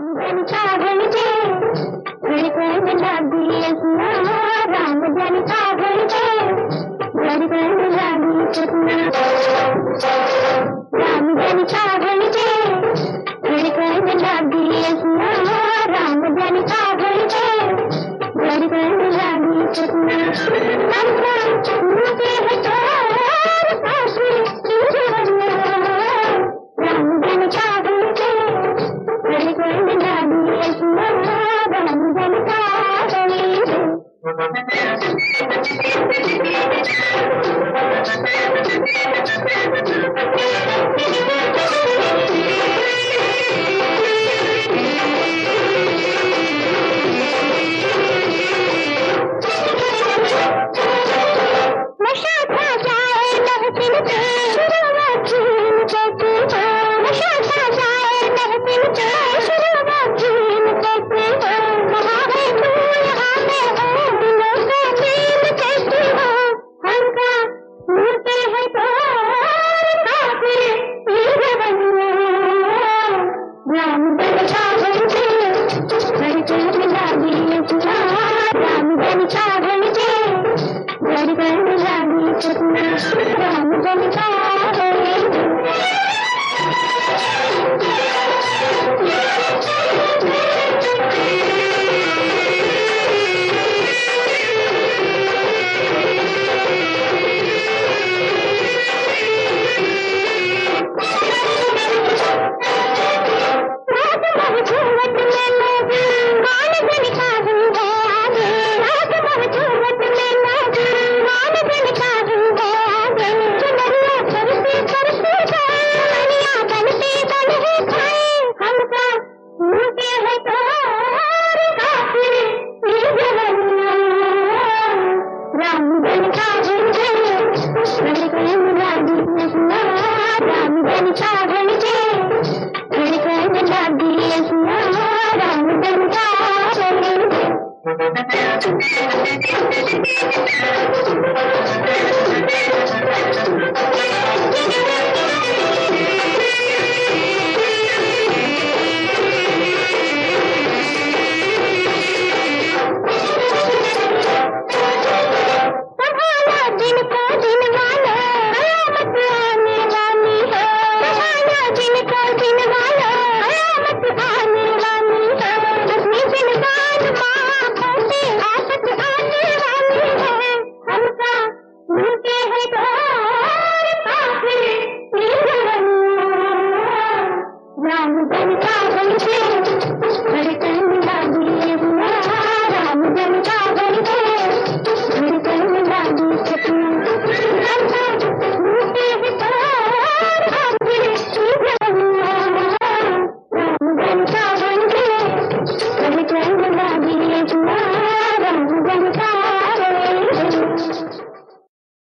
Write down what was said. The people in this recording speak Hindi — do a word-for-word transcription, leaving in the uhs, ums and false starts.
जन सागर के धड़कन लगी सपना, राम जन सागर के धड़कन लगी सपना, राम जन सागर के धड़कन लगी सपना, राम जन सागर के धड़कन लगी सपना। अपना मुझे है तार साथी जीवना, राम जन सागर के धड़कन लगी सपना, राम जन सागर राम जन सागर के धड़कन लगी सपना, राम जन सागर